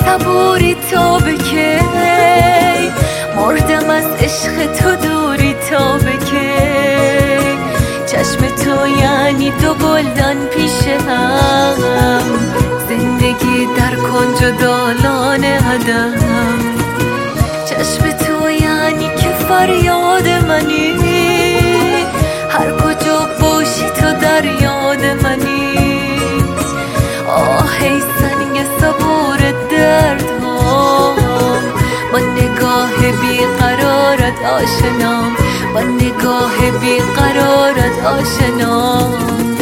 صبوری تا به کی، مردم از عشق تو دوری تا به کی. چشم تو یعنی دو گلدان پیش هم، زندگی در کنج و دالان عدم. چشم تو یعنی که فریاد منی، هر کجا باشی تو در یاد منی. آه ای سنگ صبور دردام، با نگاه بیقرارت آشنام، با نگاه بیقرارت آشنام.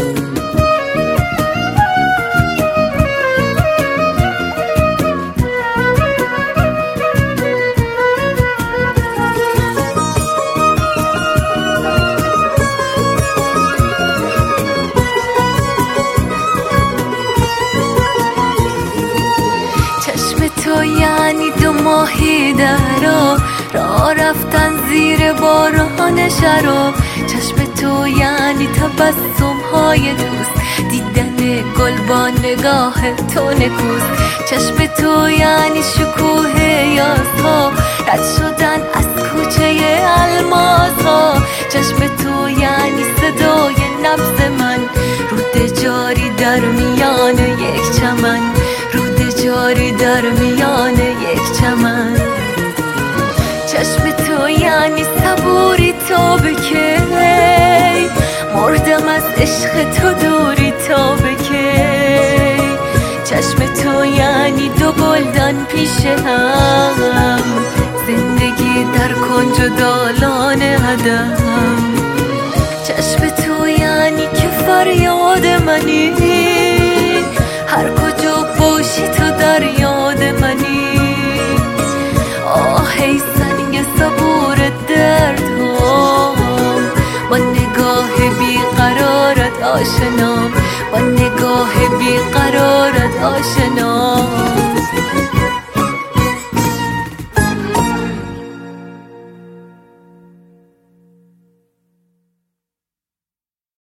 تو یعنی دو ماهی درا، راه رفتن زیر باران شراب. چشم تو یعنی تبسم های دوست، دیدن گل با نگاه تو نکوست. چشم تو یعنی شکوه یازها، رد شدن از کوچه الماس ها. چشم تو یعنی صدای نبض من، رود جاری در میان یک چمن، جاری در میان یک چمن. چشم تو یعنی صبوری تا به کی، مردم از عشق تو دوری تا به کی. چشم تو یعنی دو گلدان پیش هم، زندگی در کنج و دالان عدم. چشم تو یعنی که فریاد منی، هر کجا باشی تو در یاد منی. آه ای سنگ صبور دردام، با نگاه بیقرارت آشنام، با نگاه بیقرارت آشنام.